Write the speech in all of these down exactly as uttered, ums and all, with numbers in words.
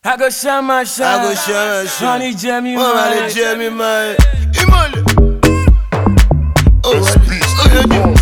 I go shine my shine. I go shine my shine. Honey Jamie, oh, man. Honey Jamie, man. Imole. Oh, peace. Oh, yeah, yeah.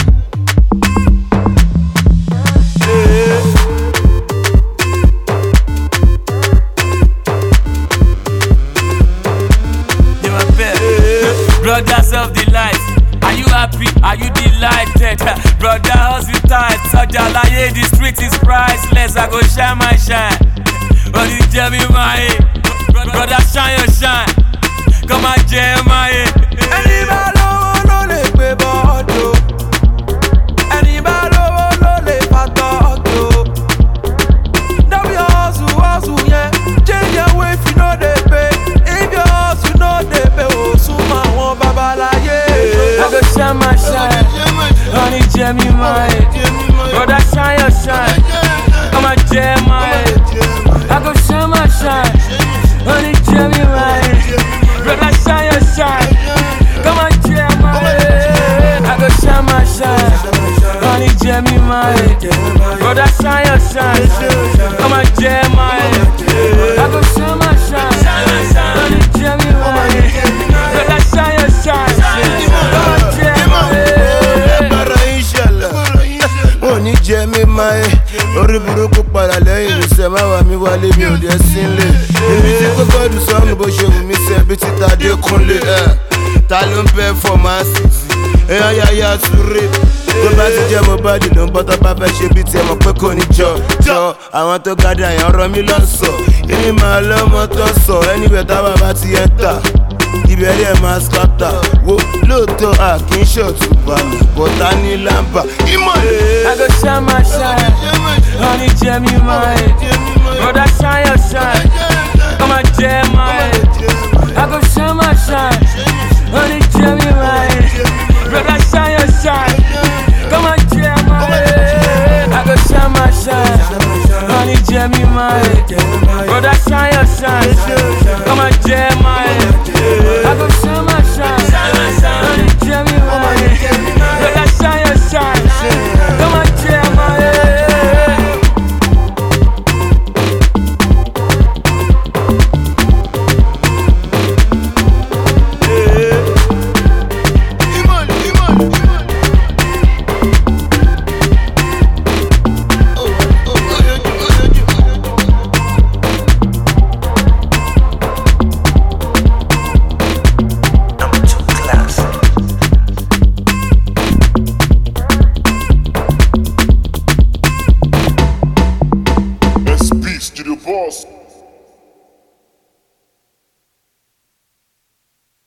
You my pet. Brothers of the light. Are you happy? Are you delighted? Brother, hustle tight. Such a lie, the street is priceless. I go shine my shine. Honey Jamie, my brother, shine your shine. Come on, jam my Any balo no le pe bodo. Any balo no le patoto. Now we hustle, hustle, yeah. Change your way if you know they pay. If you hustle, know they pay. Oh, suma won babalaye. I go shine my shine. Honey Jamie, my brother, shine your shine. Come on, jam my I go shine my shine. Honey Jamie, my brother, shine your shine. Come on, jam my I go shine my shine. Honey Jamie, my brother, shine your shine. Come on, jam my I go shine my shine. Honey Jamie, my brother, shine your shine. Come on, jam my Honey Jamie, my orí burúkú padà lẹ́yìn ìṣẹ́ máa wà mí wálé mi ò dé sílé. Èmi tí kò gbọ́dọ̀ sọ́nù bó ṣe wù mí sẹ́ bí títa dé kúnlé. Ta ló ń bẹ fọ́ máa sì sí? Èèyàn yáyà súré. Tó bá ti jẹ́ mo bá dì ló ń bọ́ tó bá fẹ́ ṣe bí tiẹ̀ mọ̀ pé kò ní jọ. Jọ àwọn tó gádà yẹn ọ̀rọ̀ mi lọ sọ. Èmi máa lọ́mọ tó sọ ẹni bẹ̀ tá bàbá ti ẹ̀ tà. Ìbẹ̀rẹ̀ máa skátà. Wo lóòótọ́ à kì í ṣòtúbà. Bọ̀tá ní lámbà. Ìmọ̀lẹ̀. I go shine my shine. Honey Jamie, my brother, shine your shine. Come on, jam my I go shine my shine. Honey Jamie, my brother, shine your shine. Come on, jam my I go shine my shine. Honey Jamie, my brother, shine your shine. Come on, jam my I go shine my shine. Honey Jamie, my